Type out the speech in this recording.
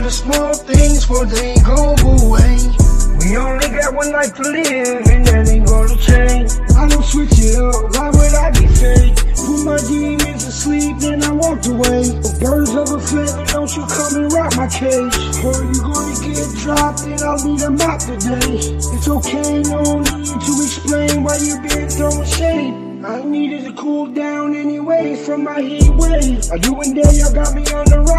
the small things before they go away. We only got one life to live, and that ain't gonna change. I don't switch it up, why would I be fake? Put my demons to sleep, then I walked away. Birds of a feather, don't you come and rock my cage. Or you gonna get dropped, and I'll lead them out today. It's okay, no need to explain why you been throwing shade. I needed to cool down anyway from my heat wave. Are you and Dale, y'all got me on the rock.